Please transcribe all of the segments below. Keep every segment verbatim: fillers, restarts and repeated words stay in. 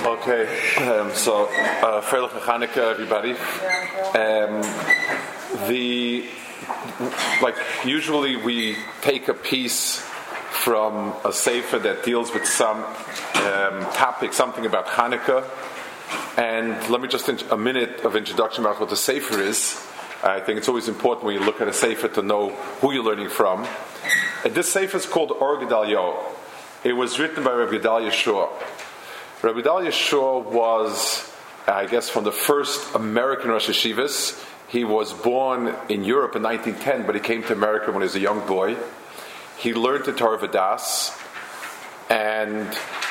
Okay, um, so uh, Freilich Hanukkah, everybody. Um, the like usually we take a piece from a sefer that deals with some um, topic, something about Hanukkah, and let me just in- a minute of introduction about what the sefer is. I think it's always important when you look at a sefer to know who you're learning from. And this sefer is called Or Gedaliah. It was written by Rabbi Gedalia Schorr. Rabbi Gedalia Schorr was, I guess, from the first American Rosh Yeshivas. He was born in Europe in nineteen ten, but he came to America when he was a young boy. He learned the Torah V'das and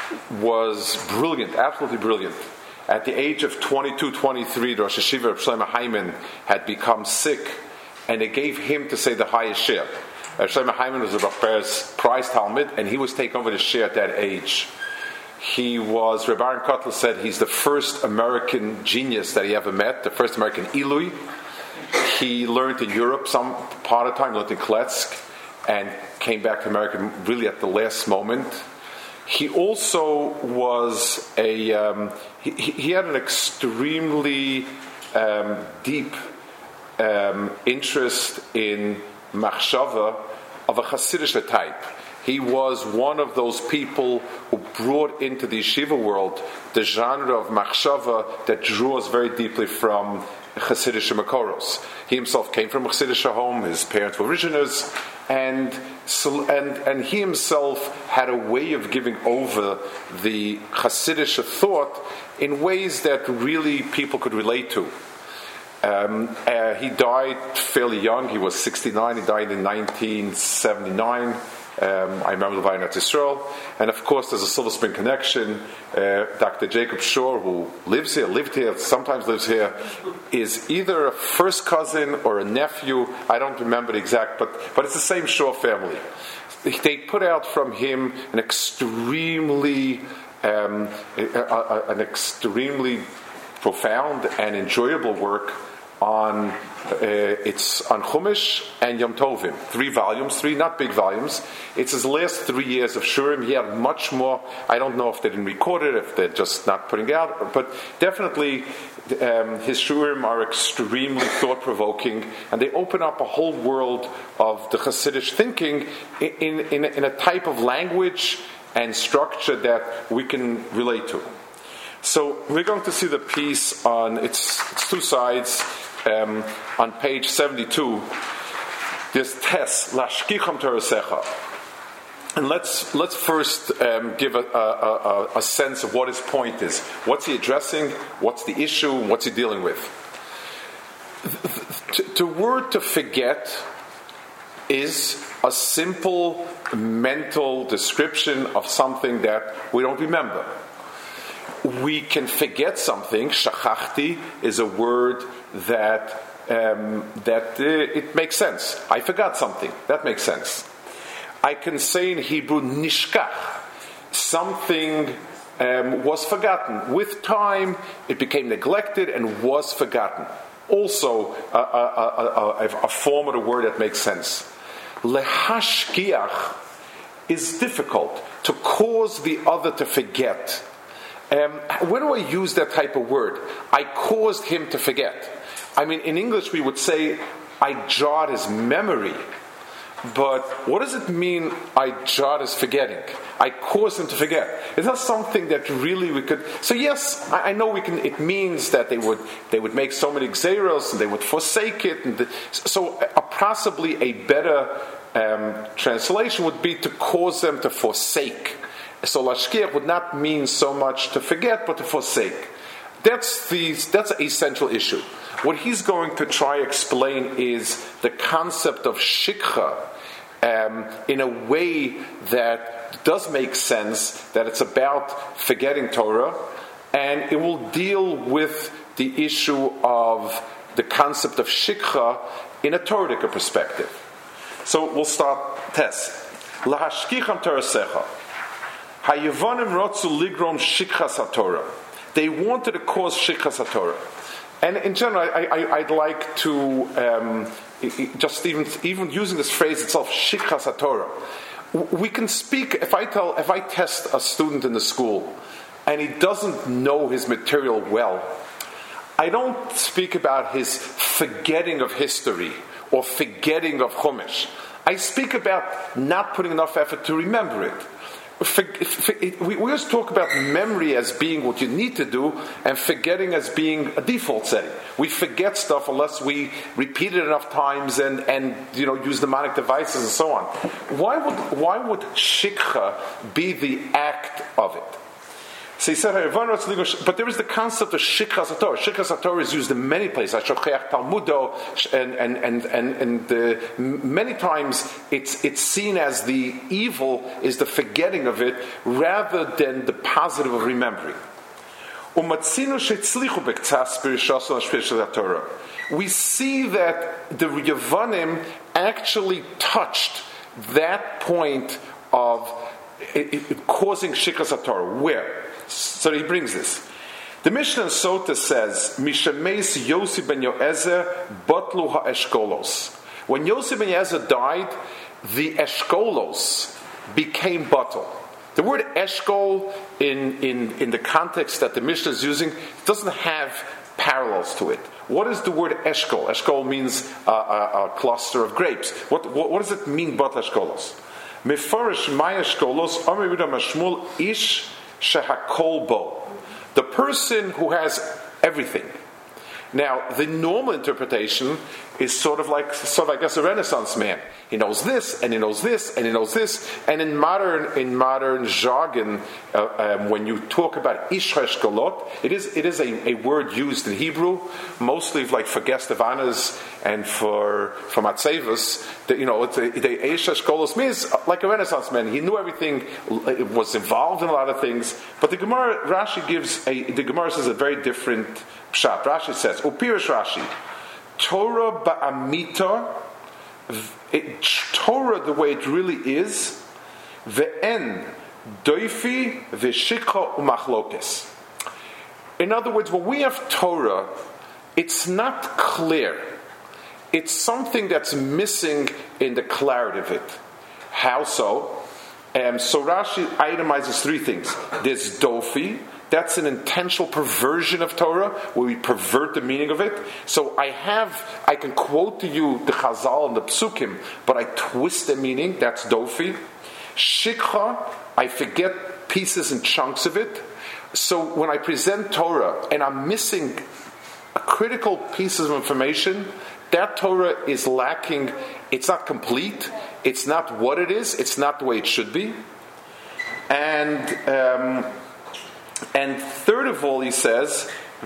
was brilliant, absolutely brilliant. At the age of twenty-two, twenty-three, the Rosh Yeshiva Reb Shlomo Hyman had become sick, and they gave him to say the highest share. Reb Shlomo Hyman was a Rabbe's prize Talmud, and he was taken over the share at that age. He was, Reb Aaron Kotler said, he's the first American genius that he ever met, the first American Ilui. He learned in Europe some part of the time, learned in Kletsk, and came back to America really at the last moment. He also was a, um, he, he had an extremely um, deep um, interest in machshava of a Hasidic type. He was one of those people who brought into the yeshiva world the genre of machshava that draws very deeply from Hasidic Makoros. He himself came from a Hasidic home, his parents were Rishoners, and, and, and he himself had a way of giving over the Hasidic thought in ways that really people could relate to. Um, uh, he died fairly young, he was sixty-nine, he died in nineteen seventy-nine. Um, I remember Levine at Israel, and of course there's a Silver Spring connection. Uh, Doctor Jacob Schorr, who lives here, lived here, sometimes lives here, is either a first cousin or a nephew. I don't remember the exact, but but it's the same Schorr family. They put out from him an extremely, um, a, a, an extremely profound and enjoyable work on uh, it's on Chumash and Yom Tovim, three volumes, three not big volumes. It's his last three years of Shurim. He had much more. I don't know if they didn't record it, if they're just not putting it out, but definitely um, his Shurim are extremely thought-provoking, and they open up a whole world of the Hasidic thinking in, in, in a type of language and structure that we can relate to. So we're going to see the piece on its, its two sides. Um, on page seventy-two, there's Tes Lashkicham Torasecha, and let's let's first um, give a, a, a, a sense of what his point is. What's he addressing? What's the issue? What's he dealing with? The, the, the word to forget is a simple mental description of something that we don't remember. We can forget something. Shachachti is a word that um, that uh, it makes sense. I forgot something. That makes sense. I can say in Hebrew nishkach. Something um, was forgotten. With time, it became neglected and was forgotten. Also, a, a, a, a, a form of the word that makes sense. Lehashkiach is difficult. To cause the other to forget. Um, when do I use that type of word? I caused him to forget. I mean, in English we would say, I jarred his memory. But what does it mean, I jarred his forgetting? I caused him to forget. It's not something that really we could... So yes, I, I know we can. It means that they would they would make so many xeros and they would forsake it. And the, so uh, possibly a better um, translation would be to cause them to forsake. So lashkiach would not mean so much to forget, but to forsake. That's the that's a central issue. What he's going to try to explain is the concept of shikha um, in a way that does make sense, that it's about forgetting Torah, and it will deal with the issue of the concept of shikha in a Torah perspective. So we'll start Tes. Lahashkicham Torasecha. Hayavanim rotzu ligrom shikchas haTorah. They wanted to cause shikchas haTorah, and in general, I, I, I'd like to um, just even even using this phrase itself, shikchas haTorah. We can speak. If I tell, if I test a student in the school, and he doesn't know his material well, I don't speak about his forgetting of history or forgetting of Chumash. I speak about not putting enough effort to remember it. For, for, it we, we always talk about memory as being what you need to do and forgetting as being a default setting. We forget stuff unless we repeat it enough times and, and you know use mnemonic devices and so on. Why would why would shikha be the act of it? So he said, but there is the concept of Shikha Sator. Shikha Sator is used in many places. Talmudo, and and and and, and uh, many times it's it's seen as the evil is the forgetting of it rather than the positive of remembering. We see that the Yevanim actually touched that point of it, it, causing Shikha Sator. Where? So he brings this. The Mishnah in Sota says, Mishameis Yossi ben Yoezer Botlu ha-Eshkolos. When Yossi ben Yoezer died, the Eshkolos became bottle. The word Eshkol in, in, in the context that the Mishnah is using doesn't have parallels to it. What is the word Eshkol? Eshkol means a, a, a cluster of grapes. What, what, what does it mean, Botlu Eshkolos? Mefarish Maya Eshkolos, Amar Yehuda Mashmul Ish Shehakolbo, the person who has everything. Now, the normal interpretation is sort of like, sort of, I guess, a Renaissance man. He knows this, and he knows this, and he knows this. And in modern, in modern jargon, uh, um, when you talk about Ish Eshkolot, it is it is a, a word used in Hebrew, mostly like for Gestavanas and for for Matzevus. That, you know, the, the Ish Eshkolot means like a Renaissance man. He knew everything, was involved in a lot of things. But the Gemara, Rashi gives a the Gemara says a very different pshat. Rashi says, Upirish Rashi, Torah ba'amita. It, Torah, the way it really is, ve'en doifi ve'shikha u'machlokes. In other words, when we have Torah, it's not clear. It's something that's missing in the clarity of it. How so? Um, so Rashi itemizes three things. There's dofi. That's an intentional perversion of Torah, where we pervert the meaning of it. So I have, I can quote to you the Chazal and the Psukim, but I twist the meaning. That's dofi. Shikha, I forget pieces and chunks of it. So when I present Torah and I'm missing a critical pieces of information, that Torah is lacking. It's not complete. It's not what it is. It's not the way it should be. And um, And third of all, he says,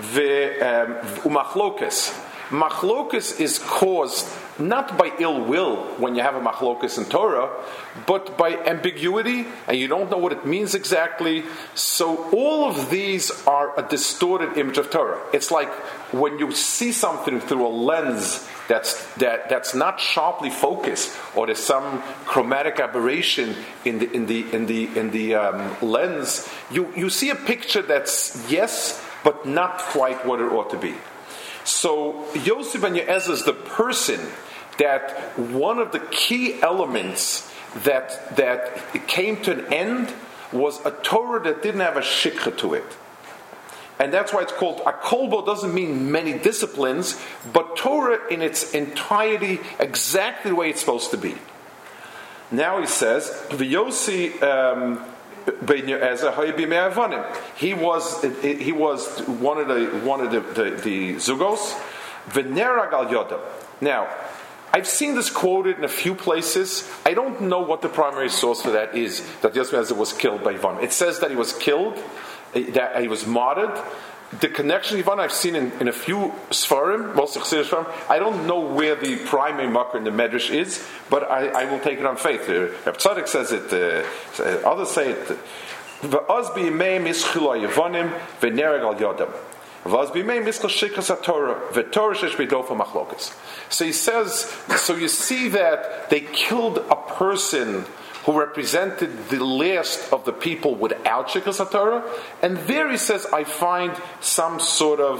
umachlokas. Machlokas is caused not by ill will when you have a machlokas in Torah, but by ambiguity, and you don't know what it means exactly. So all of these are a distorted image of Torah. It's like when you see something through a lens that's that that's not sharply focused, or there's some chromatic aberration in the in the in the in the um, lens. You you see a picture that's yes, but not quite what it ought to be. So Yossi ben Yoezer is the person that one of the key elements that that came to an end was a Torah that didn't have a shikha to it. And that's why it's called a kolbo. Doesn't mean many disciplines, but Torah in its entirety, exactly the way it's supposed to be. Now he says, V'Yossi um, ben Yoezer haybi me'avanim. He was he was one of the one of the the, the zugos. V'nerag al yodam. Now, I've seen this quoted in a few places. I don't know what the primary source for that is. That Yossi ben Yoezer was killed by Ivan. It says that he was killed. That he was martyred. The connection Ivan I've seen in, in a few Sfarim, most Sfarim. I don't know where the primary marker in the Medrash is, but I, I will take it on faith. Uh, Reb Tzadok says it. Uh, others say it. V'az b'yimei mischilo Yevanim v'nereg al yodam. V'az b'yimei mischil shikras haTorah v'Torah shesh b'dofa machlokas. So he says. So you see that they killed a person who represented the last of the people without Shikras HaTorah. And there he says, I find some sort of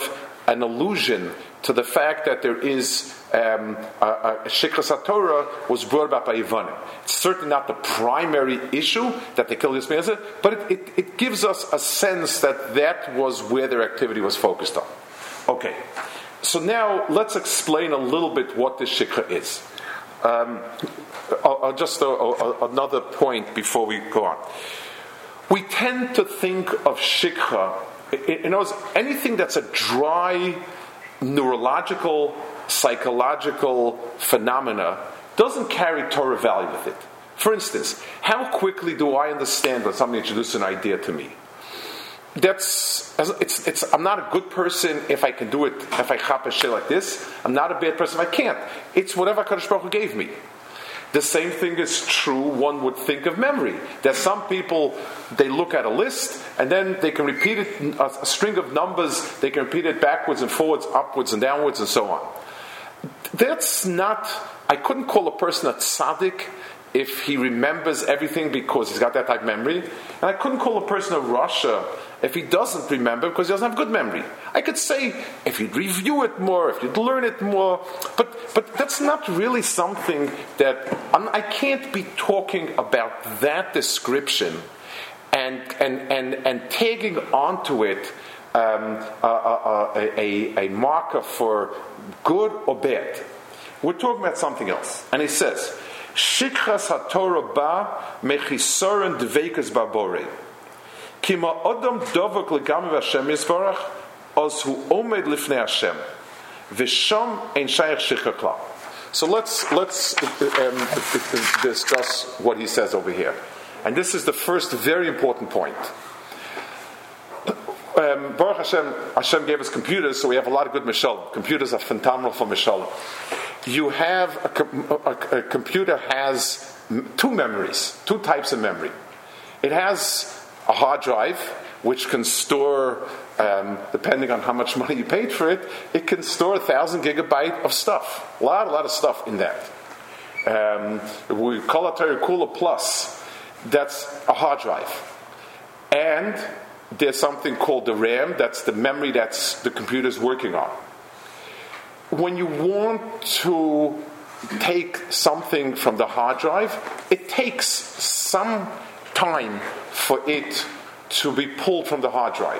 an allusion to the fact that there is um, a, a Shikras HaTorah was brought about by Yevanim. It's certainly not the primary issue that they killed Yismael, but it, it, it gives us a sense that that was where their activity was focused on. Okay, so now let's explain a little bit what this Shikha is. Um, I'll, I'll just uh, uh, another point before we go on. We tend to think of Shikha, in other words, anything that's a dry neurological, psychological phenomena doesn't carry Torah value with it. For instance, how quickly do I understand when somebody introduces an idea to me? That's it's it's. I'm not a good person if I can do it. If I chop a shit like this, I'm not a bad person if I can't. It's whatever Kadosh Baruch Hu gave me. The same thing is true, one would think, of memory. There's some people, they look at a list, and then they can repeat it, a, a string of numbers, they can repeat it backwards and forwards, upwards and downwards, and so on. That's not, I couldn't call a person a tzaddik if he remembers everything because he's got that type of memory. And I couldn't call a person a rasha if he doesn't remember because he doesn't have good memory. I could say if you'd review it more, if you'd learn it more, but but that's not really something that I'm, I can't be talking about that description and and and and tagging onto it um, a, a, a, a marker for good or bad. We're talking about something else, and he says, "Shikras haTorah ba mechisoren dveikas babore." Kima Adam Dovak Legam Hashem Yisbarach as hu omed lifnei Hashem v'sham ein shayach shikha klal. So let's let's um, discuss what he says over here, and this is the first very important point. Um, Baruch Hashem, Hashem gave us computers, so we have a lot of good mishalim. Computers are phenomenal for mishalim. You have a, a, a computer has two memories, two types of memory. It has a hard drive, which can store, um, depending on how much money you paid for it, it can store a thousand gigabyte of stuff. A lot, a lot of stuff in that. Um, we call it Terikula Plus. That's a hard drive. And there's something called the RAM. That's the memory that's the computer's working on. When you want to take something from the hard drive, it takes some time for it to be pulled from the hard drive.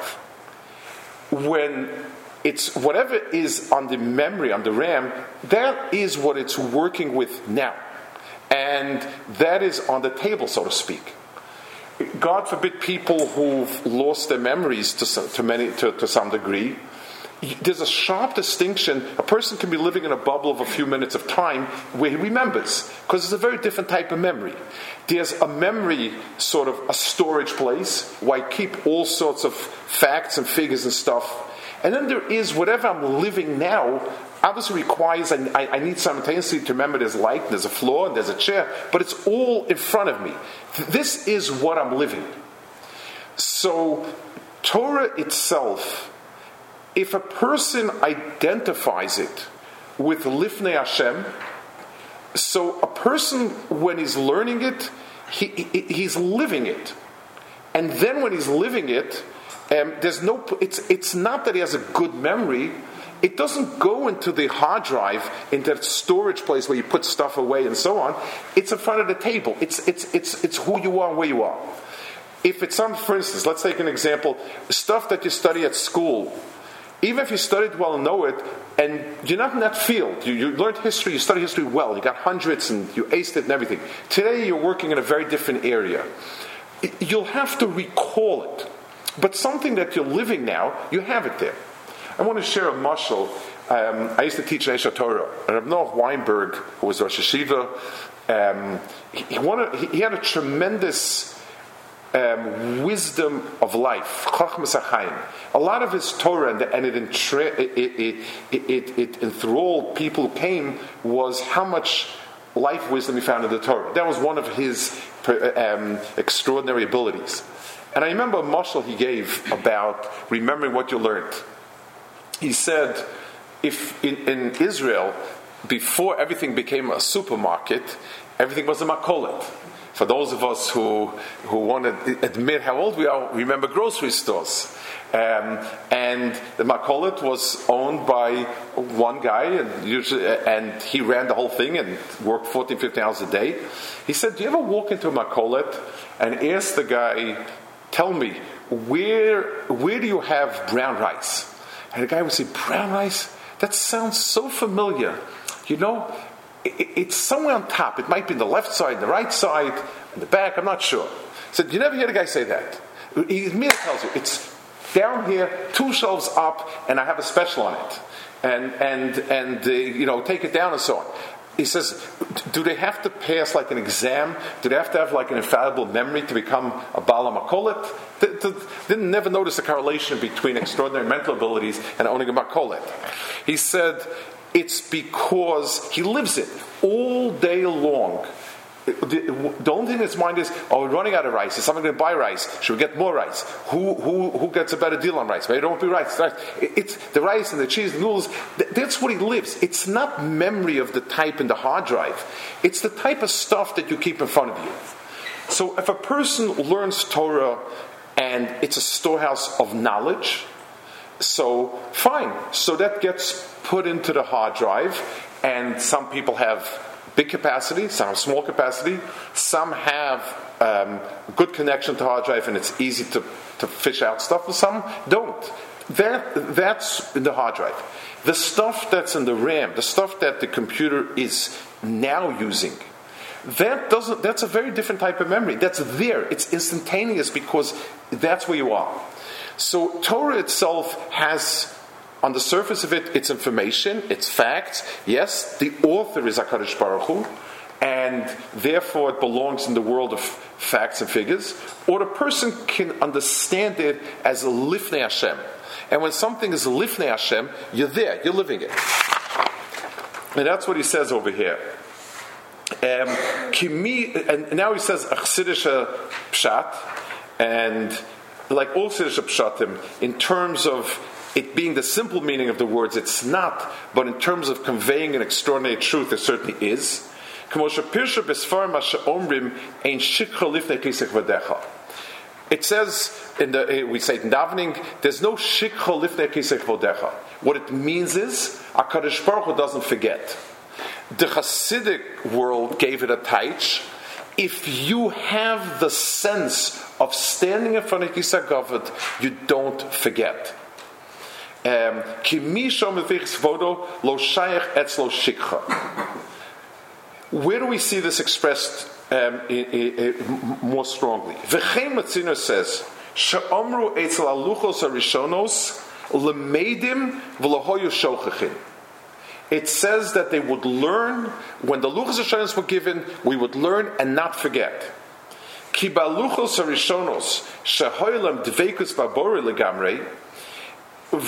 When it's whatever is on the memory, on the RAM, that is what it's working with now. And that is on the table, so to speak. God forbid people who've lost their memories to some, to many to, to some degree. There's a sharp distinction. A person can be living in a bubble of a few minutes of time where he remembers, because it's a very different type of memory. There's a memory, sort of a storage place, where I keep all sorts of facts and figures and stuff. And then there is whatever I'm living now, obviously requires, I, I need simultaneously to remember there's light, there's a floor, and there's a chair, but it's all in front of me. This is what I'm living. So, Torah itself, if a person identifies it with Lifnei Hashem, so a person, when he's learning it, he, he he's living it, and then when he's living it, um, there's no. It's it's not that he has a good memory. It doesn't go into the hard drive, into that storage place where you put stuff away and so on. It's in front of the table. It's it's it's it's who you are and where you are. If it's some, for instance, let's take an example: stuff that you study at school. Even if you studied well and know it, and you're not in that field, you, you learned history, you studied history well, you got hundreds and you aced it and everything. Today you're working in a very different area. You'll have to recall it. But something that you're living now, you have it there. I want to share a mashal. Um, I used to teach Eish Torah. And Rav Noach Weinberg, who was Rosh Hashiva, um, he, he, wanted, he, he had a tremendous Um, wisdom of life, Chachmas HaChaim. A lot of his Torah, and, and it, entra- it, it, it, it, it enthralled people who came, was how much life wisdom he found in the Torah. That was one of his um, extraordinary abilities. And I remember a mashal he gave about remembering what you learned. He said, if in, in Israel, before everything became a supermarket, everything was a makolet. For those of us who who want to admit how old we are, remember grocery stores. Um, and the Makolet was owned by one guy, and usually, and he ran the whole thing and worked fourteen, fifteen hours a day. He said, do you ever walk into a Makolet and ask the guy, tell me, where where do you have brown rice? And the guy would say, brown rice? That sounds so familiar. You know, it, it's somewhere on top. It might be on the left side, the right side, in the back, I'm not sure. He said, you never hear the guy say that. He immediately tells you, it's down here, two shelves up, and I have a special on it. And, and, and uh, you know, take it down and so on. He says, do they have to pass like an exam? Do they have to have like an infallible memory to become a Bala Makolet? They, they, they never notice a correlation between extraordinary mental abilities and owning a Makolet. He said, it's because he lives it all day long. The, the only thing in his mind is, oh, we're running out of rice. Is someone going to buy rice? Should we get more rice? Who who who gets a better deal on rice? Maybe it won't be rice. It's, rice. It's the rice and the cheese and noodles. That's what he lives. It's not memory of the type in the hard drive. It's the type of stuff that you keep in front of you. So if a person learns Torah and it's a storehouse of knowledge, so fine. So that gets put into the hard drive, and some people have big capacity, some have small capacity, some have um, good connection to hard drive and it's easy to, to fish out stuff, and some don't. That, that's in the hard drive. The stuff that's in the RAM, the stuff that the computer is now using, that doesn't. That's a very different type of memory. That's there. It's instantaneous because that's where you are. So Torah itself has, on the surface of it, it's information, it's facts. Yes, the author is HaKadosh Baruch Hu, and therefore it belongs in the world of facts and figures. Or the person can understand it as a Lifnei Hashem. And when something is a Lifnei Hashem, you're there, you're living it. And that's what he says over here. Um, kimi, and now he says Achsidisha Pshat, and like all Sidisha Pshatim, in terms of it being the simple meaning of the words, it's not, but in terms of conveying an extraordinary truth, it certainly is. It says, in the, we say it in davening, there's no shikha lifnei kisech vodecha. What it means is, HaKadosh Baruch Hu doesn't forget. The Hasidic world gave it a taich. If you have the sense of standing in front of Kiseh Kavod, you don't forget. Um, Where do we see this expressed um, in, in, in, more strongly? V'chein Matzino says, "She'omru etzel aluchos harishonos lemeidim v'lohoyu shochachin." It says that they would learn when the luchos harishonos were given. We would learn and not forget. Ki baluchos harishonos shehoylem dveikus babori legamrei. So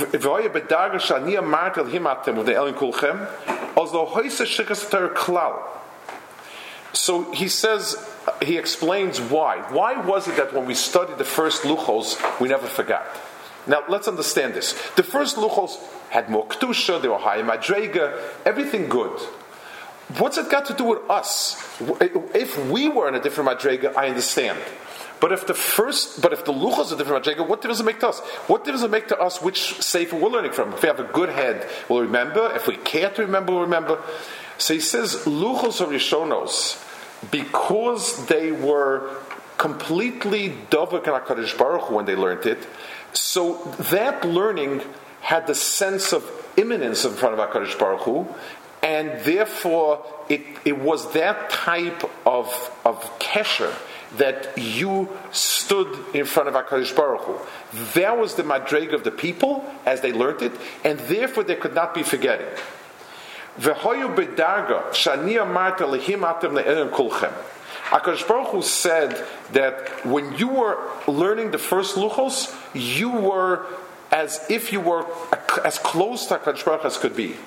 he says, he explains why. Why was it that when we studied the first luchos, we never forgot? Now let's understand this. The first luchos had more kedusha, they were high madrega, everything good. What's it got to do with us? If we were in a different madrega, I understand. But if the first, but if the luchos are different madrega, what difference does it make to us? What difference does it make to us which sefer we're learning from? If we have a good head, we'll remember. If we care to remember, we'll remember. So he says, luchos or rishonos, because they were completely dovek and HaKadosh Baruch Hu when they learned it, so that learning had the sense of imminence in front of HaKadosh Baruch Hu, and therefore it, it was that type of, of kesher that you stood in front of HaKadosh Baruch Hu. That was the madreg of the people as they learned it, and therefore they could not be forgetting. HaKadosh Baruch Hu said that when you were learning the first luchos, you were as if you were as close to HaKadosh Baruch Hu as could be.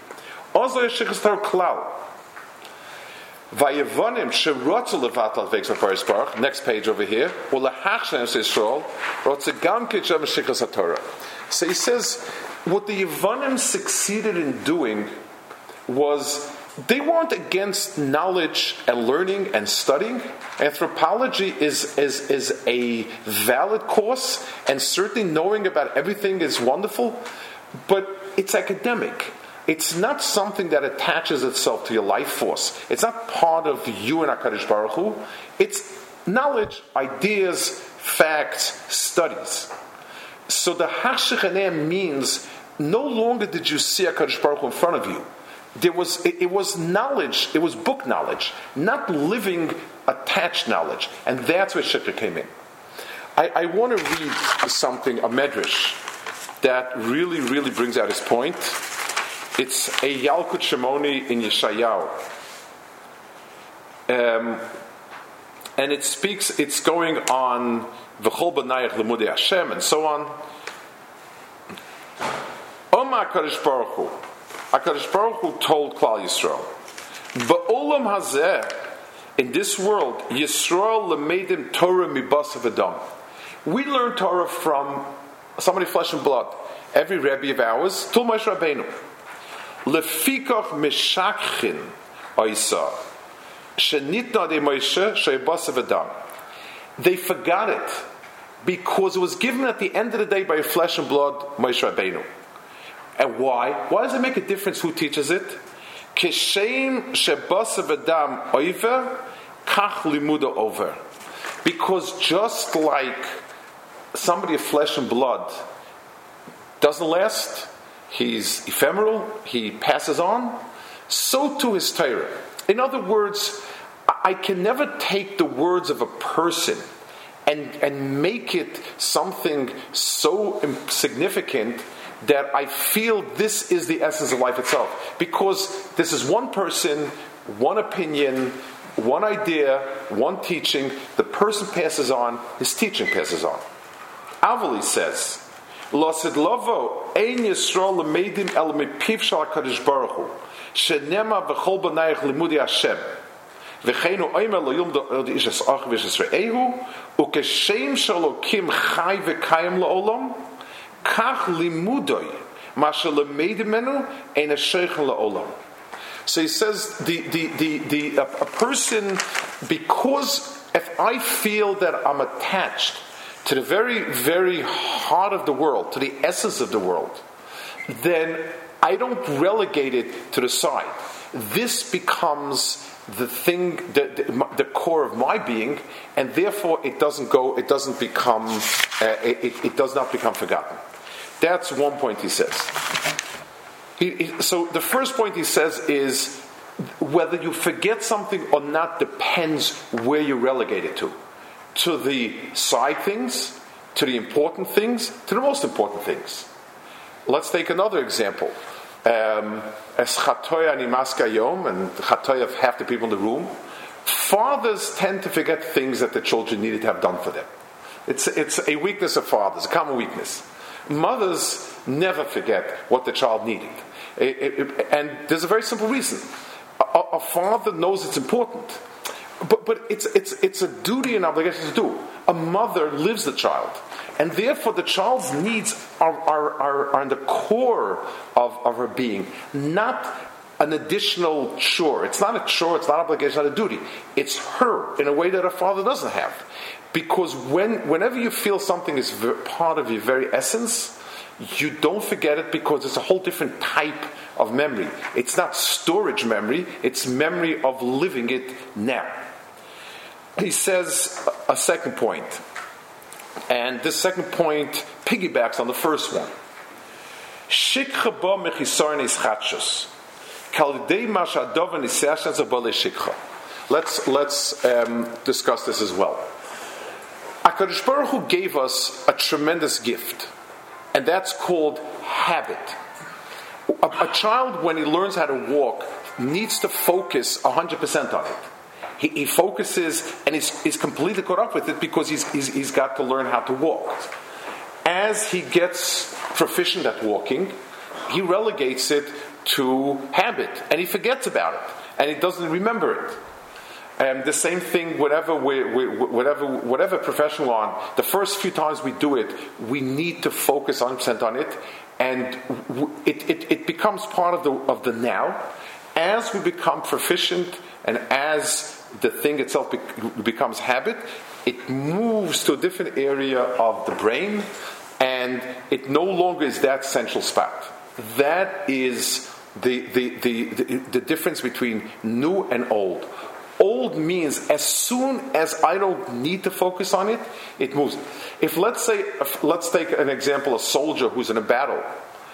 Vayevonim she'rotzu levatal veiks HaParis Baruch. Next page over here. Ulehachshem Yisrael rotzu gam kitchem shichas HaTorah. So he says, what the Yevonim succeeded in doing was they weren't against knowledge and learning and studying. Anthropology is, is, is a valid course, and certainly knowing about everything is wonderful, but it's academic. It's not something that attaches itself to your life force. It's not part of you and HaKadosh Baruch Hu. It's knowledge, ideas, facts, studies. So the Hashechaneh means no longer did you see HaKadosh Baruch Hu in front of you. There was it, it was knowledge, it was book knowledge, not living attached knowledge. And that's where Shikha came in. I, I want to read something, a medrash, that really, really brings out his point. It's a Yalkut Shimoni in Yeshayahu. Um, and it speaks, it's going on V'chol b'nayach l'mudei Hashem and so on. Oma HaKadosh Baruch Hu. HaKadosh Baruch Hu told Klal Yisrael, Ba'olam hazeh, in this world, Yisrael lemedim Torah mibasav adam. We learn Torah from somebody flesh and blood. Every Rebbe of ours, Tul Moshe Rabbeinu. Lefikach meshakchin oisa shenitna de Moshe shebasav adam. They forgot it because it was given at the end of the day by flesh and blood Moshe Rabbeinu. And why? Why does it make a difference who teaches it? Keshem shebasav adam oiver kach limuda over. Because just like somebody of flesh and blood doesn't last, he's ephemeral, he passes on, so too is Torah. In other words, I can never take the words of a person and, and make it something so significant that I feel this is the essence of life itself. Because this is one person, one opinion, one idea, one teaching. The person passes on, his teaching passes on. Avali says, Losid lovo ein Yisrael lemedim el mipiv shel HaKadosh Baruch Hu shenema v'chol b'nayach limudei Hashem v'cheinu oimer lo yom do ish es ach v'es Yisraehu ukeshem shalokim chai v'kayim la'olam kach limudoi masha lemedim menu ein ha-sheichen la'olam. So he says the the the, the a, a person, because if I feel that I'm attached to the very, very heart of the world, to the essence of the world, then I don't relegate it to the side. This becomes the thing, the, the, the core of my being, and therefore it doesn't go, it doesn't become, uh, it, it does not become forgotten. That's one point he says. He, he, so the first point he says is whether you forget something or not depends where you relegate it to. To the side things, to the important things, to the most important things. Let's take another example. Um, as chatoya animaska yom, and chatoya of half the people in the room, fathers tend to forget things that the children needed to have done for them. It's, it's a weakness of fathers, a common weakness. Mothers never forget what the child needed. It, it, it, and there's a very simple reason. A, a father knows it's important. But but it's it's it's a duty and obligation to do. A mother lives the child, and therefore the child's needs are are, are, are in the core of, of her being, not an additional chore. It's not a chore, it's not an obligation, it's not a duty. It's her in a way that a father doesn't have. Because when whenever you feel something is part of your very essence, you don't forget it because it's a whole different type of memory. It's not storage memory, it's memory of living it now. He says a second point, and this second point piggybacks on the first one. Shikha ba mechisarn is chatshus. Kalidei mashadov is shikha. Let's let's um, discuss this as well. HaKadosh Baruch Hu gave us a tremendous gift, and that's called habit. A, a child, when he learns how to walk, needs to focus one hundred percent on it. He, he focuses and he's, he's completely caught up with it because he's, he's, he's got to learn how to walk. As he gets proficient at walking, he relegates it to habit, and he forgets about it, and he doesn't remember it. And the same thing, whatever we, we, whatever whatever profession we're on, the first few times we do it, we need to focus one hundred percent on it, and it, it, it becomes part of the of the now. as we become proficient and as the thing itself be- becomes habit, it moves to a different area of the brain, and it no longer is that central spot. That is the the, the, the, the difference between new and old. Old means as soon as I don't need to focus on it, it moves. If let's say, if, let's take an example, a soldier who's in a battle.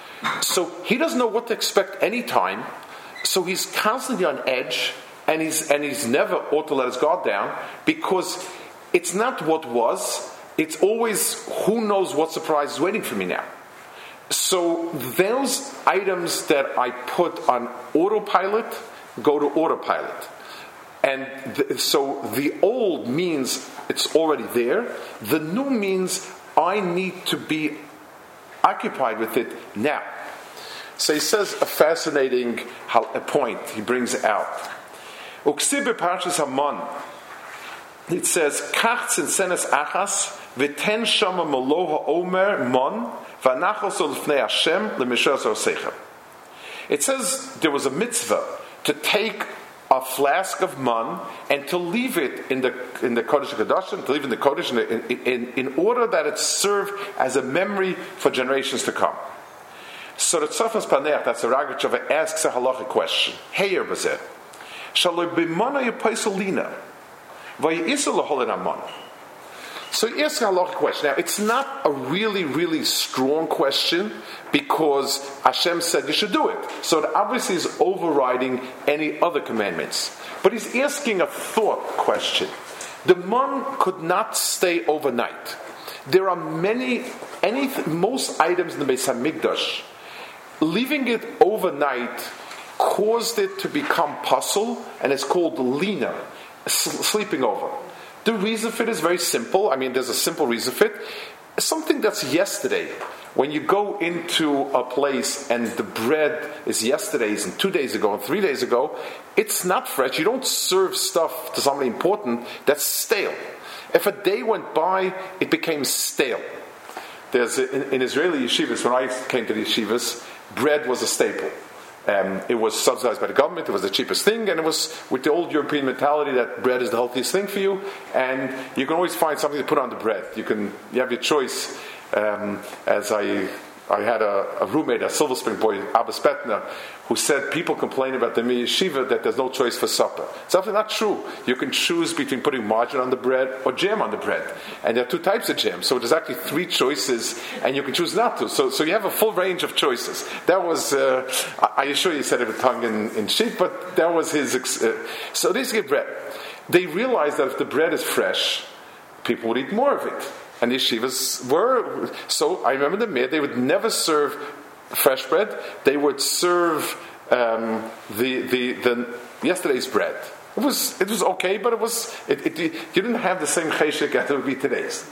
So he doesn't know what to expect any time, so he's constantly on edge, and he's and he's never ought to let his guard down, because it's not what was, it's always who knows what surprise is waiting for me now. So those items that I put on autopilot go to autopilot. And th- so the old means it's already there. The new means I need to be occupied with it now. So he says a fascinating a point he brings out. Uksibe Parshas Haman. It says, Kach zinsenes achas v'ten shama maloha omer mon v'anachos olfnei Hashem l'mishas osecha. It says there was a mitzvah to take a flask of man and to leave it in the in the Kodesh HaKadoshim, to leave it in the Kodesh in, in, in order that it serve as a memory for generations to come. So the Tzofas Paneach, that's the Ragachava, asks a halachic question. Hey, Yerbazeh, Shaloi b'mana yipaisolina v'yisol l'holin amon. So he asks a halachic question. Now, it's not a really, really strong question because Hashem said you should do it. So it obviously is overriding any other commandments. But he's asking a thought question. The man could not stay overnight. There are many, any, most items in the Beis HaMikdash, leaving it overnight caused it to become puzzle, and it's called lina, sleeping over. The reason for it is very simple. I mean, there's a simple reason for it. Something that's yesterday. When you go into a place and the bread is yesterday's and two days ago and three days ago, it's not fresh. You don't serve stuff to somebody important that's stale. If a day went by, it became stale. There's a, in, in Israeli yeshivas, when I came to the yeshivas, bread was a staple. Um, it was subsidized by the government, it was the cheapest thing, and it was with the old European mentality that bread is the healthiest thing for you, and you can always find something to put on the bread. You can you have your choice. Um, as I I had a, a roommate, a Silver Spring boy, Abba Spetner, who said people complain about the yeshiva that there's no choice for supper. It's actually not true. You can choose between putting margarine on the bread or jam on the bread. And there are two types of jam. So there's actually three choices, and you can choose not to. So so you have a full range of choices. That was, uh, I, I assure you, he said it with tongue in, in cheek, but that was his... Uh, so they used to get bread. They realized that if the bread is fresh, people would eat more of it. And the yeshivas were, so I remember the Mir, they would never serve fresh bread, they would serve um, the, the the yesterday's bread. It was it was okay, but it was, it, it, you didn't have the same cheshek as it would be today's.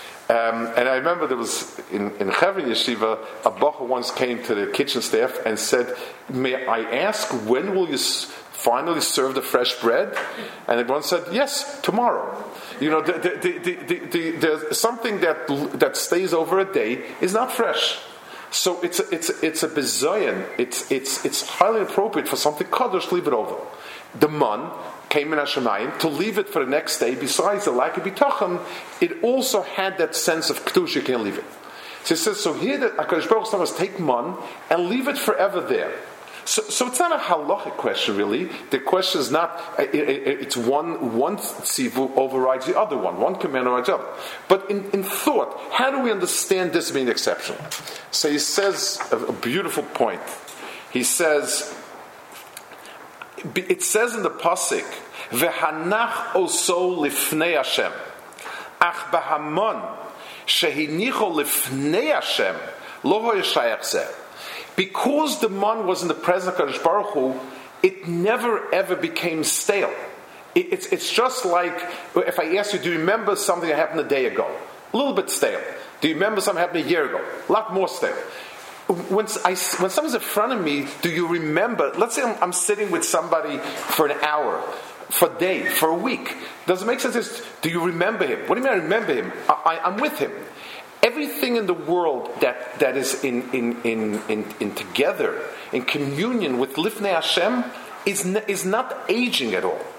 Um, and I remember there was, in, in Chevron Yeshiva, a bacher once came to the kitchen staff and said, may I ask, when will you finally serve the fresh bread? And everyone said, yes, tomorrow. You know, the, the, the, the, the, the, something that that stays over a day is not fresh. So it's a, it's a, it's a bezoyan. It's it's it's highly appropriate for something kadosh to leave it over. The man came in Hashemayim to leave it for the next day. Besides the lack of bitachon, it also had that sense of kedusha. You can't leave it. So it says, so here that HaKadosh Baruch Hu says, take man and leave it forever there. So, so it's not a halachic question, really. The question is not, it, it, it's one, one tzivu overrides the other one. One command overrides the other. But in, in thought, how do we understand this being exceptional? So he says a, a beautiful point. He says, it says in the pasuk, V'hanach oso lifnei Hashem, ach b'hamon shehinicho lifnei Hashem, lo hoyeshayach zeh. Because the man was in the presence of Kadosh Baruch Hu, it never ever became stale. It, it's, it's just like if I ask you, do you remember something that happened a day ago? A little bit stale. Do you remember something that happened a year ago? A lot more stale. When, I, when someone's in front of me, do you remember? Let's say I'm, I'm sitting with somebody for an hour, for a day, for a week. Does it make sense? Do you remember him? What do you mean I remember him? I, I, I'm with him. Everything in the world that, that is in, in, in, in, in together, in communion with Lifnei Hashem, is, is not aging at all.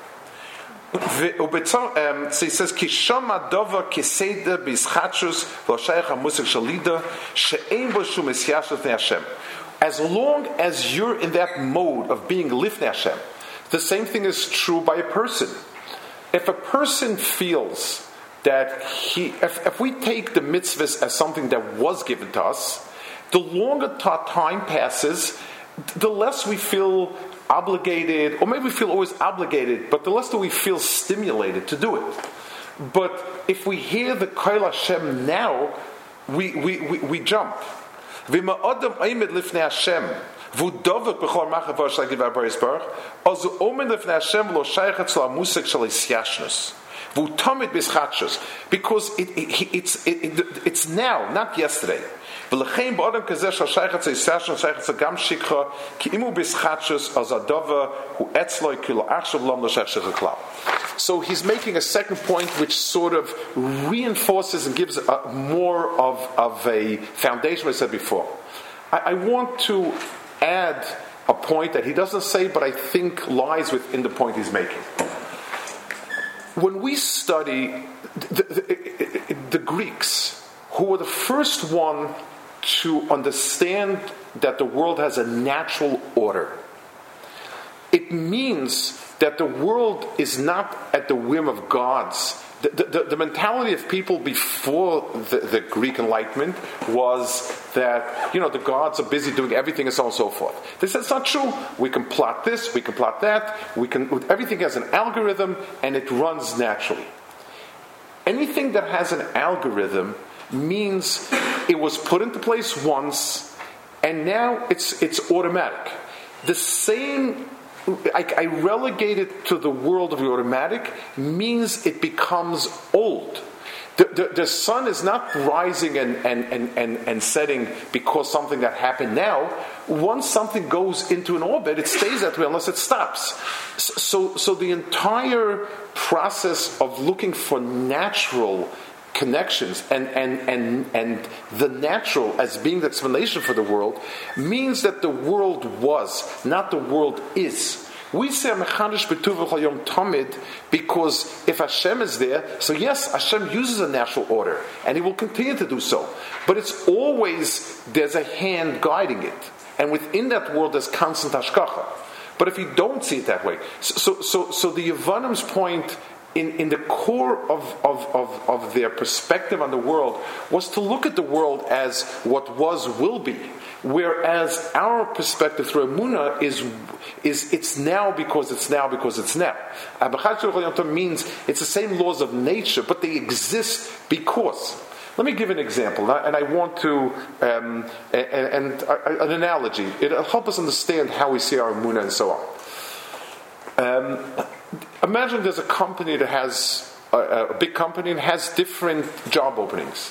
Um, so he says, "Kishama dova kiseda bischachus v'shayach hamusik shalida she'ein bo shum esyashu lifnei Hashem." As long as you're in that mode of being lifnei Hashem, the same thing is true by a person. If a person feels that he, if, if we take the mitzvahs as something that was given to us, the longer time passes, the less we feel obligated, or maybe we feel always obligated, but the less do we feel stimulated to do it. But if we hear the Koil Hashem now, we we, we, we jump. Because it, it, it's, it, it, it's now, not yesterday. So he's making a second point which sort of reinforces and gives a, more of, of a foundation what I said before. I, I want to add a point that he doesn't say, but I think lies within the point he's making. When we study the, the, the Greeks, who were the first one to understand that the world has a natural order, it means that the world is not at the whim of gods. The, the, the mentality of people before the, the Greek Enlightenment was that, you know, the gods are busy doing everything and so on and so forth. They said it's not true. We can plot this, we can plot that, we can. Everything has an algorithm and it runs naturally. Anything that has an algorithm means it was put into place once and now it's it's automatic. The same, I, I relegate it to the world of the automatic, means it becomes old. The, the, the sun is not rising and, and, and, and, and setting because something that happened now. Once something goes into an orbit, it stays that way unless it stops. So, so the entire process of looking for natural connections and, and, and, and the natural as being the explanation for the world means that the world was, not the world is. We say Mechanish B'Tuv Yom Tamid because if Hashem is there, so yes, Hashem uses a natural order and He will continue to do so. But it's always, there's a hand guiding it. And within that world there's constant hashgacha. But if you don't see it that way, so so so the Yevanim's point in, in the core of, of, of, of their perspective on the world was to look at the world as what was will be. Whereas our perspective through Emunah is, is it's now because it's now because it's now. Means it's the same laws of nature, but they exist because. Let me give an example, and I want to, um, and, and an analogy. It'll help us understand how we see our Emunah and so on. Um, imagine there's a company that has, a, a big company and has different job openings.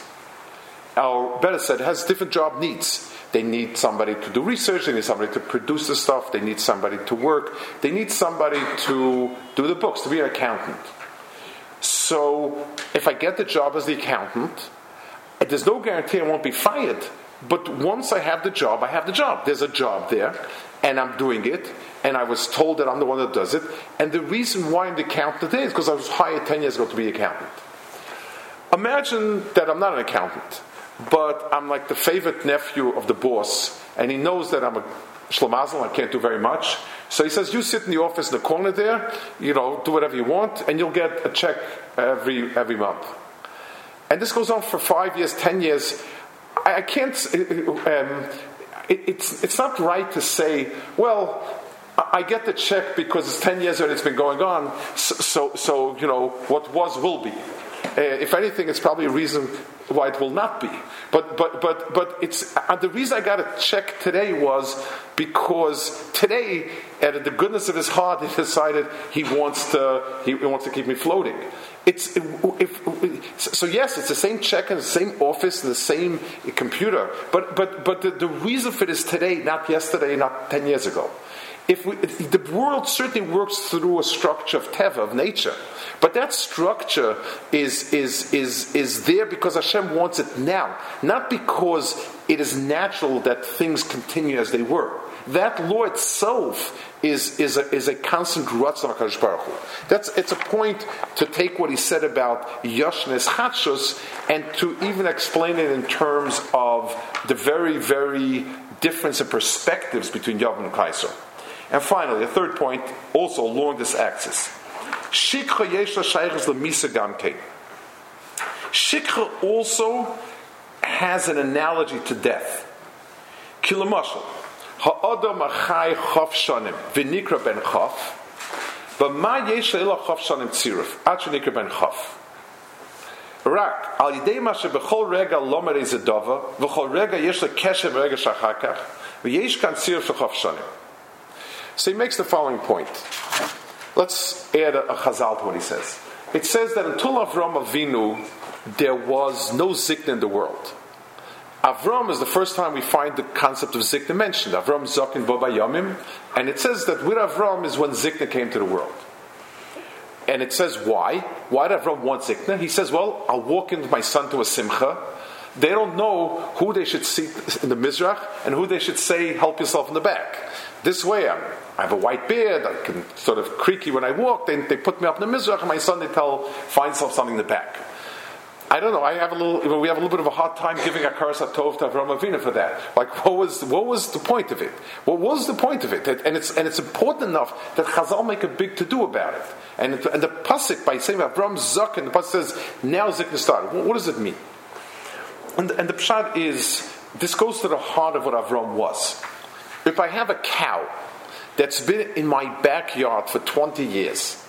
Or better said, has different job needs. They need somebody to do research, they need somebody to produce the stuff, they need somebody to work, they need somebody to do the books, to be an accountant. So, if I get the job as the accountant, there's no guarantee I won't be fired, but once I have the job, I have the job. There's a job there, and I'm doing it, and I was told that I'm the one that does it, and the reason why I'm the accountant today is because I was hired ten years ago to be an accountant. Imagine that I'm not an accountant, but I'm like the favorite nephew of the boss, and he knows that I'm a shlemazel, I can't do very much. So he says, you sit in the office in the corner there, you know, do whatever you want, and you'll get a check every every month. And this goes on for five years, ten years. I, I can't, um, it, it's it's not right to say, well, I get the check because it's ten years and it's been going on, so, so, so you know, what was will be. Uh, if anything, it's probably a reason why it will not be. But but but but it's uh, the reason I got a check today was because today, out of the goodness of his heart, he decided he wants to he wants to keep me floating. It's if, if, so yes, it's the same check in the same office and the same computer. But but but the, the reason for this today, not yesterday, not ten years ago. if we, if the world certainly works through a structure of teva, of nature, but that structure is is is is there because Hashem wants it now, not because it is natural that things continue as they were. That law itself is is a, is a constant ratzon HaKadosh Baruch Hu. That's it's a point to take what he said about Yashnes Chatshus and to even explain it in terms of the very very difference in perspectives between Yavam and Kaiser. And finally, a third point, also along this axis. Shikha yeshla shayches lemisa gamkein. Shikha also has an analogy to death. Kilamashal, ha'adam achai chaf shanim v'nikra ben chaf, v'ma yeshla ila chaf shanim tziruf ad shenikra ben chaf. Rak al yidei ma shebechol rega lomer ezedava v'chol rega yeshla keshem rega shachakach v'yesh kan tziruf shachaf shanim. So he makes the following point. Let's add a, a chazal to what he says. It says that until Avram Avinu, there was no zikna in the world. Avram is the first time we find the concept of zikna mentioned. Avram zakin bo bayamim, and it says that with Avram is when zikna came to the world. And it says why? Why did Avram want zikna? He says, well, I'll walk in with my son to a simcha. They don't know who they should seat in the mizrach and who they should say, help yourself in the back. This way, I'm, I have a white beard, I can sort of creaky when I walk, they, they put me up in the mizrach, and my son, they tell, find yourself something in the back. I don't know, I have a little, you know, we have a little bit of a hard time giving a karas hatov to Avraham Avinu for that. Like, what was, what was the point of it? What was the point of it? And it's, and it's important enough that Chazal make a big to-do about it. And, it, and the pasuk, by saying Avram Zak, and the pasuk says, now Zikna started. What, what does it mean? And, and the pshat is, this goes to the heart of what Avram was. If I have a cow that's been in my backyard for twenty years,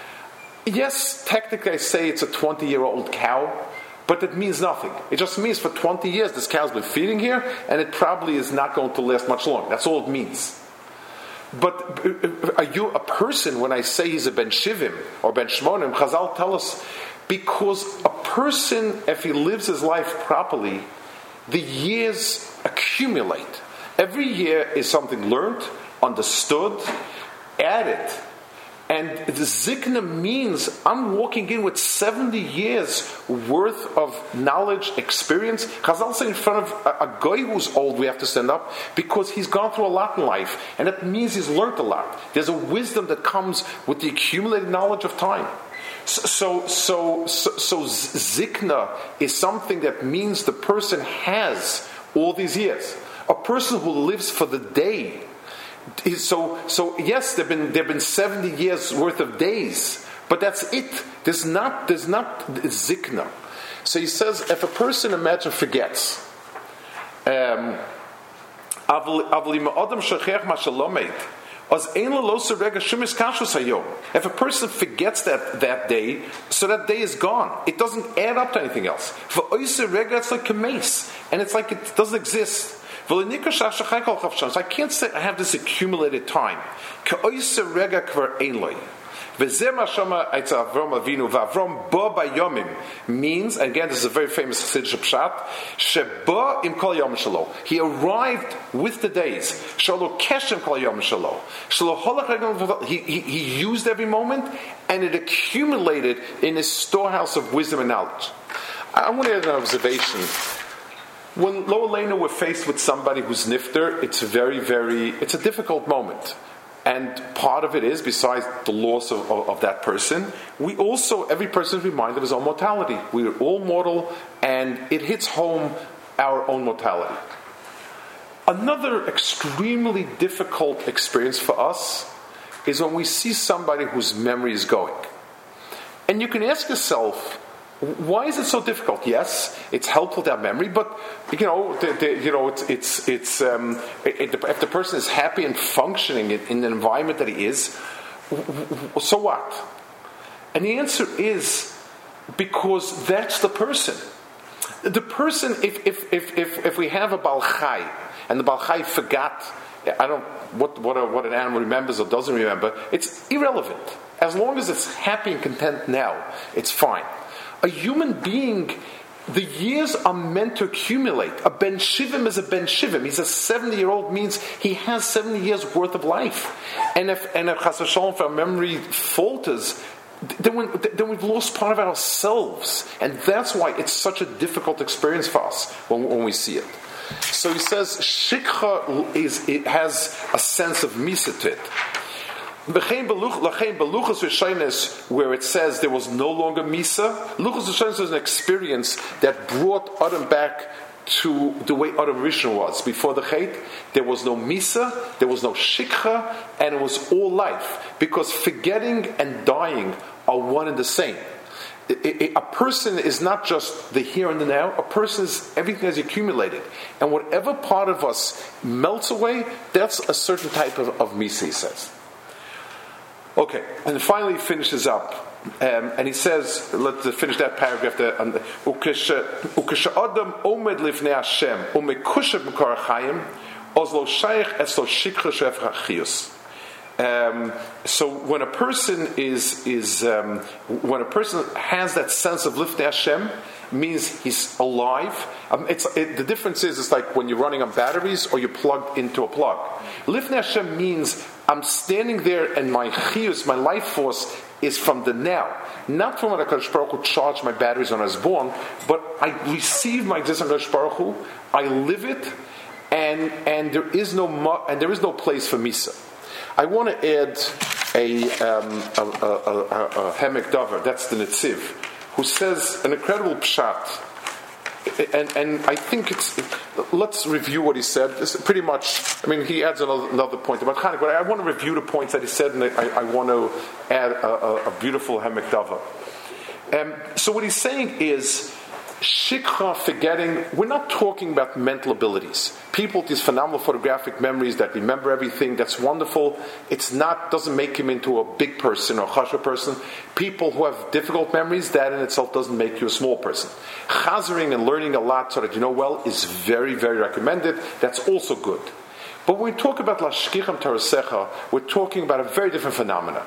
yes, technically I say it's a twenty-year-old cow, but it means nothing. It just means for twenty years this cow's been feeding here, and it probably is not going to last much longer. That's all it means. But are you a person when I say he's a ben shivim or ben shmonim? Chazal tell us, because a person, if he lives his life properly, the years accumulate. Every year is something learned, understood, added. And the zikna means I'm walking in with seventy years worth of knowledge, experience. Chazal say in front of a, a guy who's old, we have to stand up because he's gone through a lot in life. And that means he's learned a lot. There's a wisdom that comes with the accumulated knowledge of time. So, so, so, so zikna is something that means the person has all these years. A person who lives for the day. So, so yes, there've been there've been seventy years worth of days, but that's it. There's not there's not zikna. So he says, if a person, imagine, forgets, um, if a person forgets that, that day, so that day is gone. It doesn't add up to anything else. It's like a mace, and it's like it doesn't exist. So I can't say I have this accumulated time. Means, again, this is a very famous Chassidish pshat, he arrived with the days. He, he, he used every moment, and it accumulated in his storehouse of wisdom and knowledge. I want to add an observation. When Lo Aleinu we're faced with somebody who's nifter, it's very, very, it's a difficult moment. And part of it is, besides the loss of, of, of that person, we also, every person is reminded of his own mortality. We are all mortal, and it hits home our own mortality. Another extremely difficult experience for us is when we see somebody whose memory is going. And you can ask yourself, why is it so difficult? Yes, it's helpful to have memory, but you know, the, the, you know, it's it's it's um, it, if the person is happy and functioning in, in the environment that he is, so what? And the answer is because that's the person. The person, if if if if, if we have a Baal Chai and the Baal Chai forgot, I don't what what a, what an animal remembers or doesn't remember, it's irrelevant. As long as it's happy and content now, it's fine. A human being, The years are meant to accumulate. A ben shivim is a ben shivim. He's a seventy-year-old, means he has seventy years worth of life. And if and if chas v'shalom, if our memory falters, then, we, then we've lost part of ourselves. And that's why it's such a difficult experience for us when, when we see it. So he says, shikha is, it has a sense of misa to it. Where it says there was no longer Misa, Luchas Hashem is an experience that brought Adam back to the way Adam Rishon was. Before the Chet, there was no Misa, there was no Shikha, and it was all life. Because forgetting and dying are one and the same. A person is not just the here and the now, a person is everything has accumulated. And whatever part of us melts away, that's a certain type of, of Misa, he says. Okay, and finally he finishes up, um, and he says, let's finish that paragraph there. Ukesha Adam omed lifnei Hashem umekushav mekor hachayim ozlo shayich eslo shikha shefcha chiyus. So when a person is is um, when a person has that sense of lifnei Hashem, means he's alive. Um, it's it, the difference is it's like when you're running on batteries or you're plugged into a plug. Lifnei Hashem means I'm standing there and my chiyus, my life force, is from the now. Not from when HaKadosh Baruch Hu charged my batteries when I was born, but I receive my existence from HaKadosh Baruch Hu, I live it, and and there is no and there is no place for Misa. I want to add a um, a, a, a, a Hemek Davar, that's the Netziv, who says an incredible pshat. And and I think it's. Let's review what he said. It's pretty much. I mean, he adds another, another point about Chanukah, but I want to review the points that he said, and I, I want to add a, a, a beautiful Hemek Davar. Um, so what he's saying is, shikha, forgetting. We're not talking about mental abilities. People with these phenomenal photographic memories that remember everything. That's wonderful. It's not doesn't make him into a big person or a chashuv person. People who have difficult memories, that in itself doesn't make you a small person. Chazering and learning a lot so that you know well is very, very recommended. That's also good. But when we talk about lashkicham tarasecha, we're talking about a very different phenomena.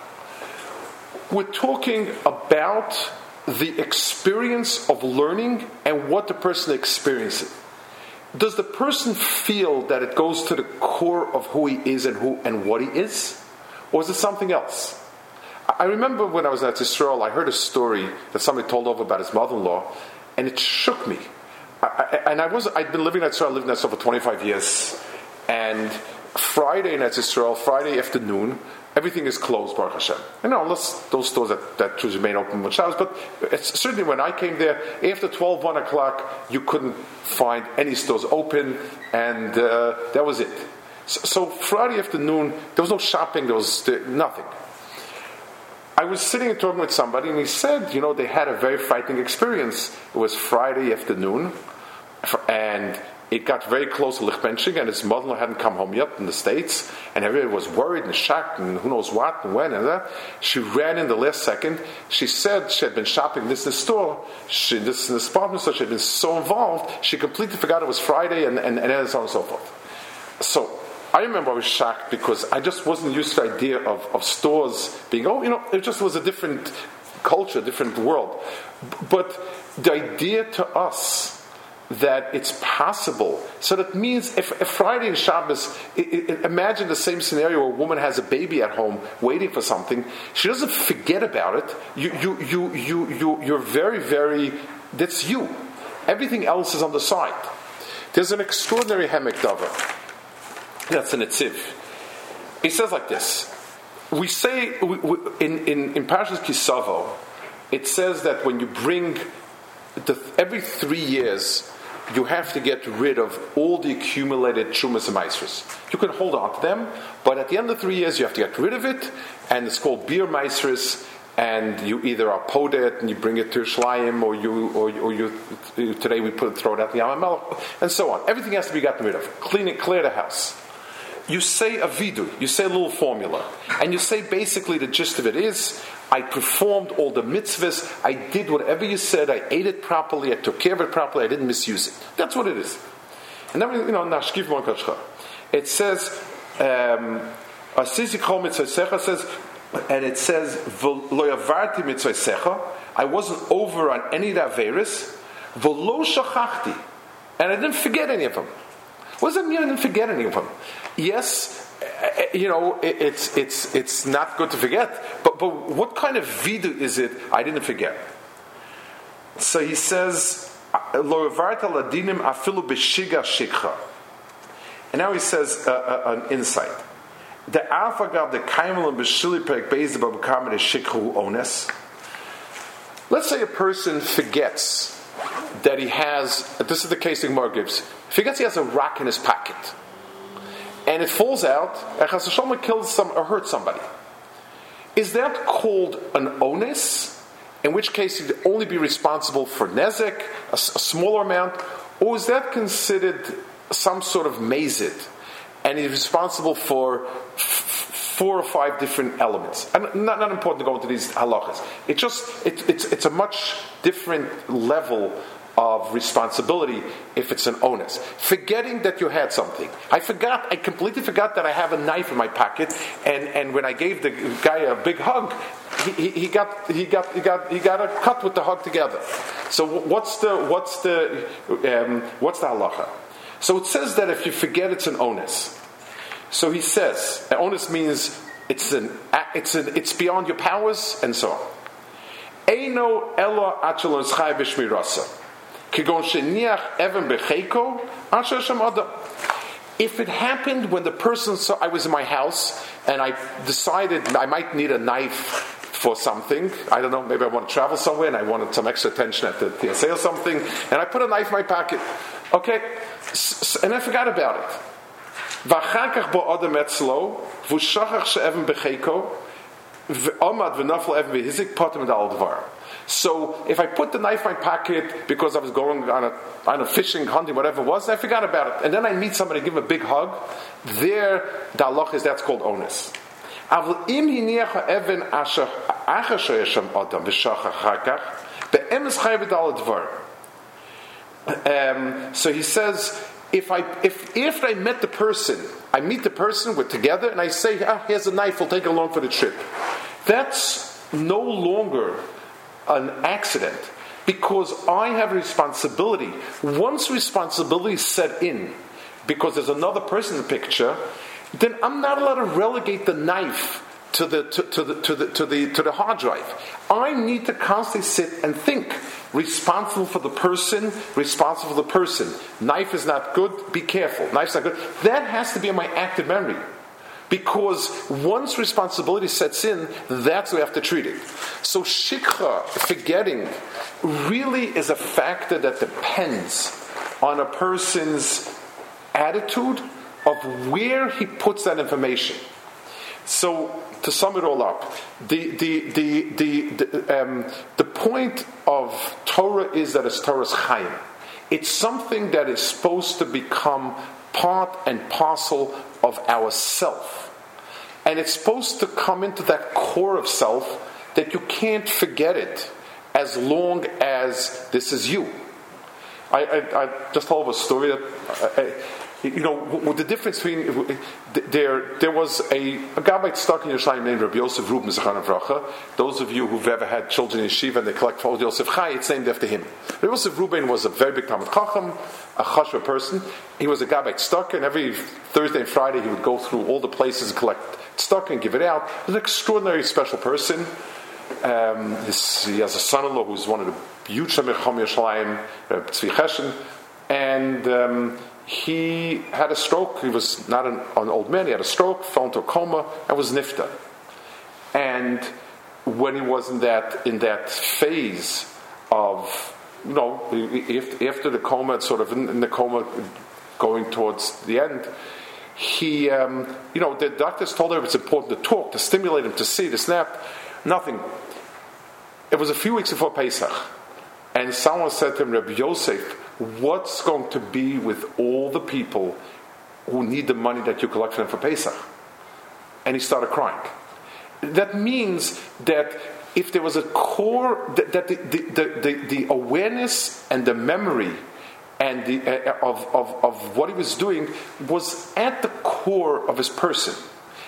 We're talking about the experience of learning and what the person experiences. Does the person feel that it goes to the core of who he is and who and what he is? Or is it something else? I remember when I was at Yisrael, I heard a story that somebody told over about his mother-in-law, and it shook me. I, I, and I was, I'd been living in Yisrael, I lived in Yisrael for twenty-five years, and Friday in Yisrael, Friday afternoon, everything is closed, Baruch Hashem. You know, unless those stores that, that Jews remain open with Shabbos, but it's, certainly when I came there, after twelve, one o'clock, you couldn't find any stores open, and uh, that was it. So, so Friday afternoon, there was no shopping, there was uh, nothing. I was sitting and talking with somebody, and he said, you know, they had a very frightening experience. It was Friday afternoon, and it got very close to Lichbenching, and his mother-in-law hadn't come home yet in the States, and everybody was worried and shocked, and who knows what and when and that. She ran in the last second. She said she had been shopping this in the store, she, this in this department store. She had been so involved, she completely forgot it was Friday, and, and, and so on and so forth. So I remember I was shocked because I just wasn't used to the idea of, of stores being, oh, you know, it just was a different culture, different world. But the idea to us that it's possible. So that means if, if Friday and Shabbos, it, it, imagine the same scenario where a woman has a baby at home waiting for something. She doesn't forget about it. You, you, you, you, you, you're very, very, that's you. Everything else is on the side. There's an extraordinary Hemek Davar. That's an Netziv. He says like this. We say, we, we, in, in, in Parashas Kisavo, it says that when you bring, the, every three years, you have to get rid of all the accumulated Shumas and Maisros. You can hold on to them, but at the end of three years you have to get rid of it, and it's called Bir Maisros, and you either are podet and you bring it to Shlayim, or you, or, or you, today we put it, throw it out the Yam HaMelech, and so on. Everything has to be gotten rid of. Clean it, clear the house. You say a vidu, you say a little formula, and you say basically the gist of it is, I performed all the mitzvahs, I did whatever you said, I ate it properly, I took care of it properly, I didn't misuse it. That's what it is. And then, you know, Nashkiv Monkashcha. It says, um, says, and it says, I wasn't over on any of the Averis, V'lo shachachti, and I didn't forget any of them. What does that mean? I didn't forget any of them. Yes, you know, it's it's it's not good to forget, but but what kind of vidu is it? I didn't forget. So he says, Lo avarta ladinim afilu b'shiga shikha. And now he says uh, uh, an insight. The afagav the kaimelim b'shili perek beis b'bakamet shikhu ones. Let's say a person forgets that he has. This is the case the Gemara gives. Forgets he has a rock in his pocket, and it falls out. And Chas v'sholom kills some or hurts somebody. Is that called an ones? In which case he'd only be responsible for nezek, a, a smaller amount, or is that considered some sort of mazid, and he's responsible for f- four or five different elements? And not, not important to go into these halachas. It just it, it's it's a much different level of responsibility if it's an onus. Forgetting that you had something. I forgot, I completely forgot that I have a knife in my pocket, and, and when I gave the guy a big hug, he, he, he got he got he got he got a cut with the hug together. So what's the what's the um, what's the halacha? So it says that if you forget, it's an onus. So he says, an onus means it's an it's an it's beyond your powers and so on. Eino elo achelon schai b'shmirasa. If it happened when the person saw I was in my house and I decided I might need a knife for something, I don't know, maybe I want to travel somewhere and I wanted some extra attention at the T S A or something, and I put a knife in my pocket, okay, and I forgot about it. So if I put the knife in my pocket because I was going on a, on a fishing, hunting, whatever it was, I forgot about it, and then I meet somebody, give him a big hug, there the halach is that's called onus. Um, so he says, if I if after I met the person, I meet the person, we're together, and I say, ah, here's a knife, we'll take it along for the trip. That's no longer an accident, because I have a responsibility. Once responsibility set in, because there's another person in the picture, then I'm not allowed to relegate the knife to the to, to the to the to the to the hard drive. I need to constantly sit and think. Responsible for the person, responsible for the person. Knife is not good, be careful. Knife's not good. That has to be in my active memory. Because once responsibility sets in, that's the way I have to treat it. So shikha, forgetting, really is a factor that depends on a person's attitude of where he puts that information. So to sum it all up, the the the the the, um, the point of Torah is that it's Torah's chayim. It's something that is supposed to become part and parcel of our self. And it's supposed to come into that core of self that you can't forget it as long as this is you. I, I, I just told a story that, I, you know, the difference between, there there was a, a Gabbai stuck in Yerushalayim named Rabbi Yosef Ruben Zechariah Vracha. Those of you who've ever had children in yeshiva and they collect for Yosef Chai, it's named after him. Rabbi Yosef Ruben was a very big Talmid Chacham, a chashva person. He was a Gabbai stuck, and every Thursday and Friday he would go through all the places and collect stock and give it out. He was an extraordinary special person. Um, his, he has a son-in-law who's one of the huge Talmid Chacham Yerushalayim, Tzvi Cheshen, and um, he had a stroke. He was not an, an old man. He had a stroke, fell into a coma, and was nifta. And when he was in that in that phase of, you know, after the coma, sort of in, in the coma, going towards the end, he, um, you know, the doctors told him it's important to talk, to stimulate him, to see, to snap. Nothing. It was a few weeks before Pesach, and someone said to him, Rabbi Yosef, what's going to be with all the people who need the money that you collect for them for Pesach? And he started crying. That means that if there was a core, that, that the, the, the, the awareness and the memory and the uh, of, of, of what he was doing was at the core of his person.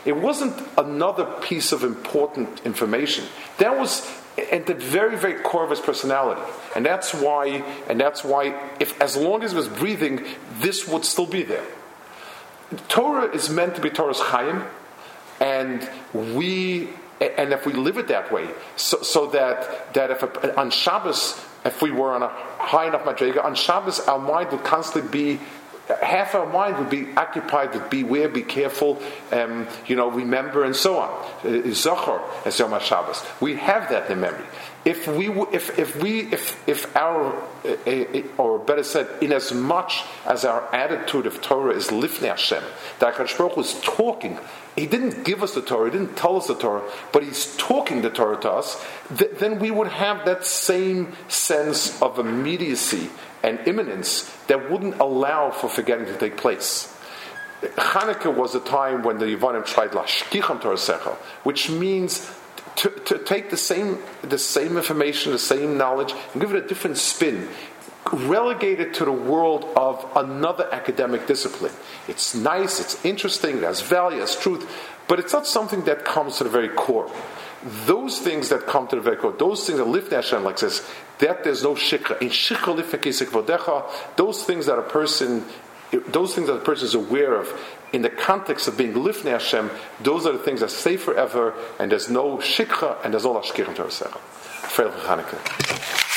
It wasn't another piece of important information. That was at the very, very core of his personality. And that's why, and that's why, if as long as he was breathing, this would still be there. Torah is meant to be Torah's Chaim, and we, and if we live it that way, so, so that that if a, on Shabbos, if we were on a high enough madrega, on Shabbos our mind would constantly be, half our mind would be occupied with beware, be careful, um, you know, remember, and so on. Zochor as Yom HaShabbos. We have that in memory. If we, if if we, if if our, uh, or better said, in as much as our attitude of Torah is Lifnei Hashem, that HaKadosh Baruch Hu is talking. He didn't give us the Torah, he didn't tell us the Torah, but he's talking the Torah to us, th- then we would have that same sense of immediacy and imminence that wouldn't allow for forgetting to take place. Hanukkah was a time when the Yevanim tried Lashkicham Torah Sechel, which means to, to take the same the same information, the same knowledge, and give it a different spin. Relegate it to the world of another academic discipline. It's nice, it's interesting, it has value, it has truth, but it's not something that comes to the very core. Those things that come to the very core, those things that lift Hashem, like says, that there's no shikha. In shikha lifnei vodecha, those things that a person, those things that a person is aware of, in the context of being lifnei Hashem, those are the things that stay forever, and there's no shikha, and there's no lashkichim to ourselves. Freilich Hanukkah.